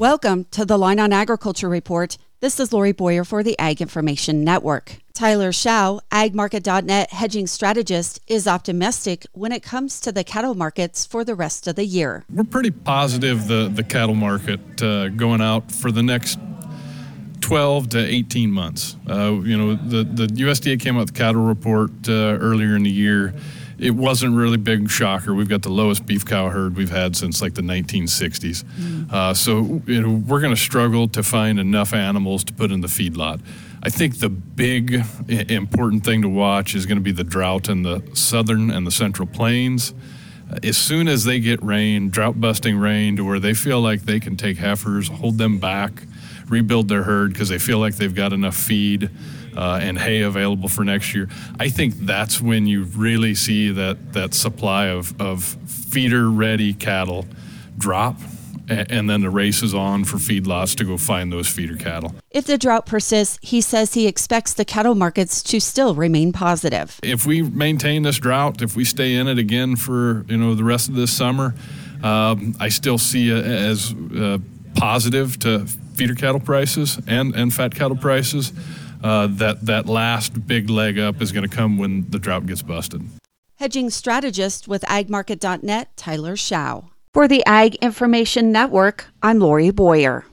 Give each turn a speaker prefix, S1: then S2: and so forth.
S1: Welcome to the Line on Agriculture Report. This is Lori Boyer for the Ag Information Network. Tyler Schau, agmarket.net hedging strategist, is optimistic when it comes to the cattle markets for the rest of the year.
S2: We're pretty positive the cattle market going out for the next 12 to 18 months. The USDA came out with the cattle report earlier in the year. It wasn't really big shocker. We've got the lowest beef cow herd we've had since like the 1960s. We're going to struggle to find enough animals to put in the feedlot. I think the big important thing to watch is going to be the drought in the southern and the central plains. As soon as they get rain, drought-busting rain, to where they feel like they can take heifers, hold them back, rebuild their herd because they feel like they've got enough feed and hay available for next year, I think that's when you really see that supply of feeder-ready cattle drop, and then the race is on for feedlots to go find those feeder cattle.
S1: If the drought persists, he says he expects the cattle markets to still remain positive.
S2: If we maintain this drought, if we stay in it again for the rest of this summer, I still see it as positive to feeder cattle prices and fat cattle prices. That last big leg up is going to come when the drought gets busted.
S1: Hedging strategist with agmarket.net, Tyler Schau. For the Ag Information Network, I'm Lori Boyer.